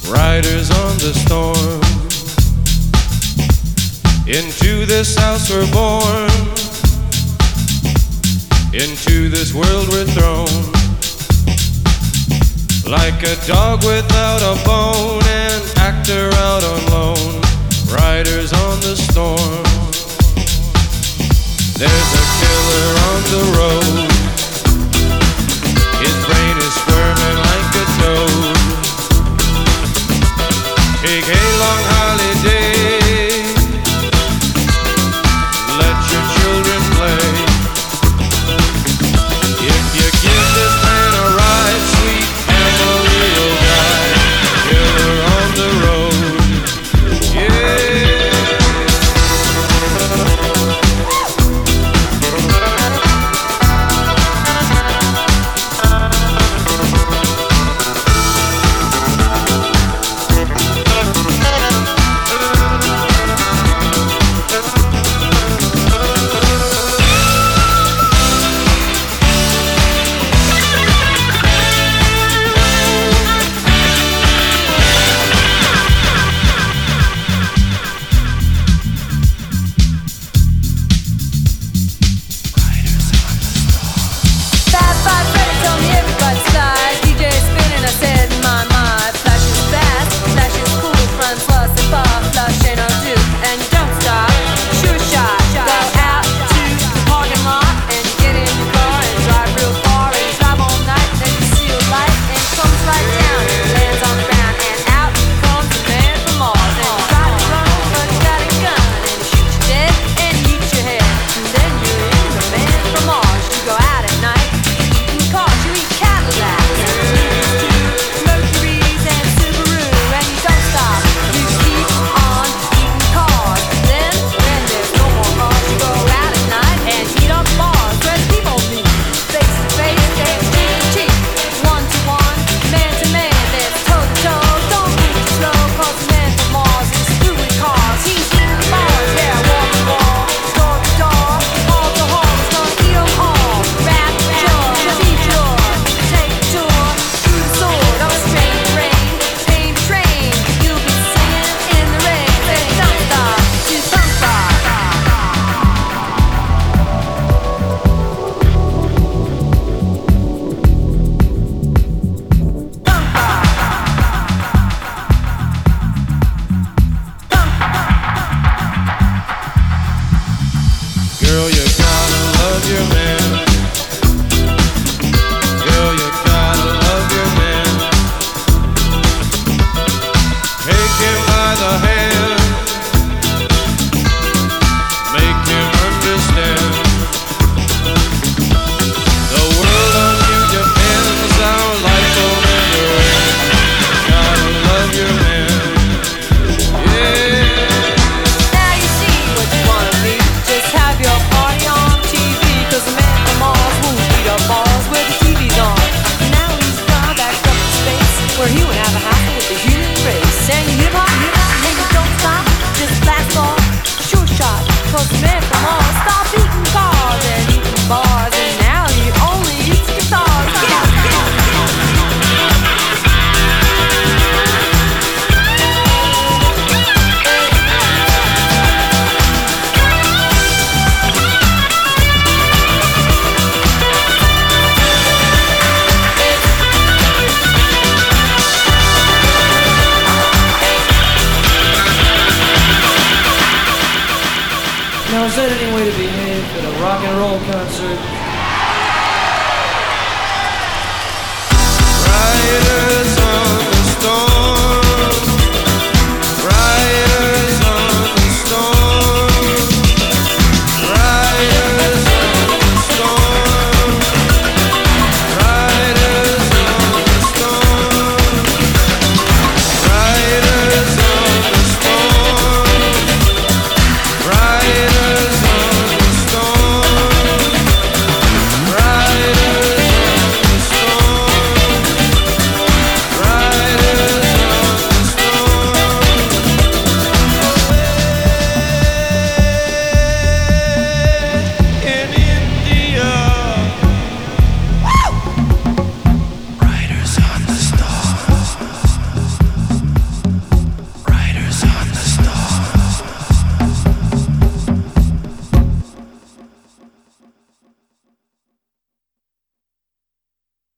Riders on the storm. Into this house we're born. Into this world we're thrown. Like a dog without a bone, an actor out on loan. Riders on the storm. There's a killer on the road. His brain is squirming like a toad. Take a long holiday. Let your children play. If you give this man a ride, sweet Emily will die. Killer on the road. Yeah. Now, is that any way to behave at a rock and roll concert?